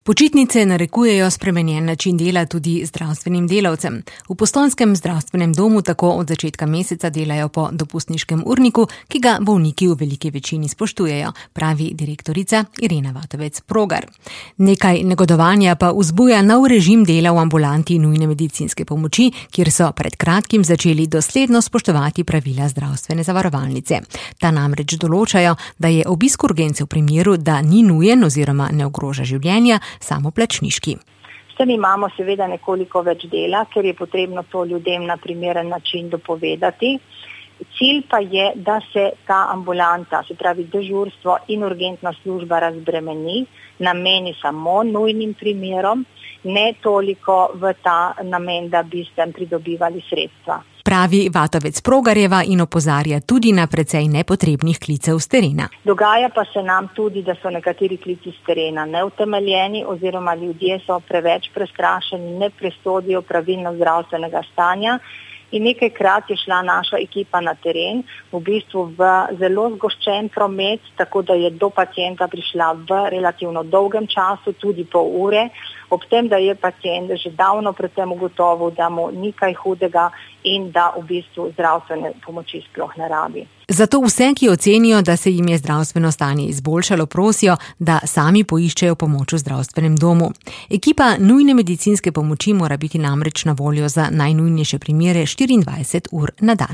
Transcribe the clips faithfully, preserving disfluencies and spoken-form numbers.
Počitnice narekujejo spremenjen način dela tudi zdravstvenim delavcem. V Postojnskem zdravstvenem domu tako od začetka meseca delajo po dopustniškem urniku, ki ga bolniki v veliki večini spoštujejo, pravi direktorica Irena Vatovec-Progar. Nekaj negodovanja pa vzbuja nov režim dela v ambulanti nujne medicinske pomoči, kjer so pred kratkim začeli dosledno spoštovati pravila zdravstvene zavarovalnice. Ta namreč določajo, da je obisk urgence v primeru, da ni nujen oziroma ne ogroža življenja, samoplačniški. S tem imamo seveda nekoliko več dela, ker je potrebno to ljudem na primeren način dopovedati. Cilj pa je, da se ta ambulanta, se pravi dežurstvo in urgentna služba razbremeni, nameni samo nujnim primerom, ne toliko v ta namen, da bi s tem pridobivali sredstva. Pravi Vatovec-Progarjeva in opozarja tudi na precej nepotrebnih klicev s terena. Dogaja pa se nam tudi, da so nekateri klici s terena neutemeljeni oziroma ljudje so preveč prestrašeni, ne presodijo pravilno zdravstvenega stanja. In nekajkrat je šla naša ekipa na teren, v bistvu v zelo zgoščen promet, tako da je do pacienta prišla v relativno dolgem času, tudi pol ure, ob tem, da je pacient že davno predtem ugotovil, da mu ni kaj hudega in da v bistvu zdravstvene pomoči sploh ne rabi. Zato vse, ki ocenijo, da se jim je zdravstveno stanje izboljšalo, prosijo, da sami poiščejo pomoč v zdravstvenem domu. Ekipa nujne medicinske pomoči mora biti namreč na voljo za najnujnejše primere štiriindvajset ur na dan.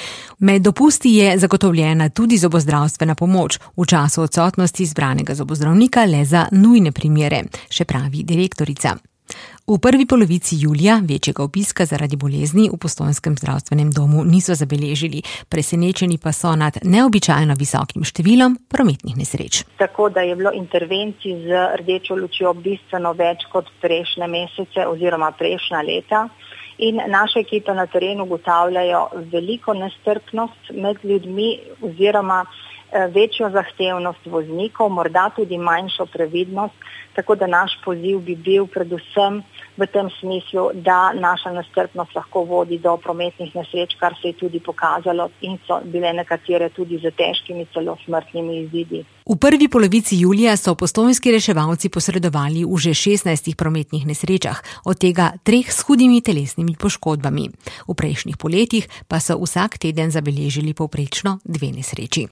Med dopusti je zagotovljena tudi zobozdravstvena pomoč, v času odsotnosti izbranega zobozdravnika le za nujne primere, še pravi direktorica. V prvi polovici julija večjega obiska zaradi bolezni v Postojnskem zdravstvenem domu niso zabeležili, presenečeni pa so nad neobičajno visokim številom prometnih nesreč. Tako da je bilo intervencij z rdečo lučjo bistveno več kot prejšnje mesece oziroma prejšnja leta. In naše ekipe na terenu ugotavljajo veliko nestrpnost med ljudmi oziroma večjo zahtevnost voznikov, morda tudi manjšo previdnost, tako da naš poziv bi bil predvsem v tem smislu, da naša nestrpnost lahko vodi do prometnih nesreč, kar se je tudi pokazalo in so bile nekatere tudi z težkimi celo smrtnimi izidi. V prvi polovici julija so postojnski reševalci posredovali v že šestnajstih prometnih nesrečah, od tega treh s hudimi telesnimi poškodbami. V prejšnjih poletjih pa so vsak teden zabeležili povprečno dve nesreči.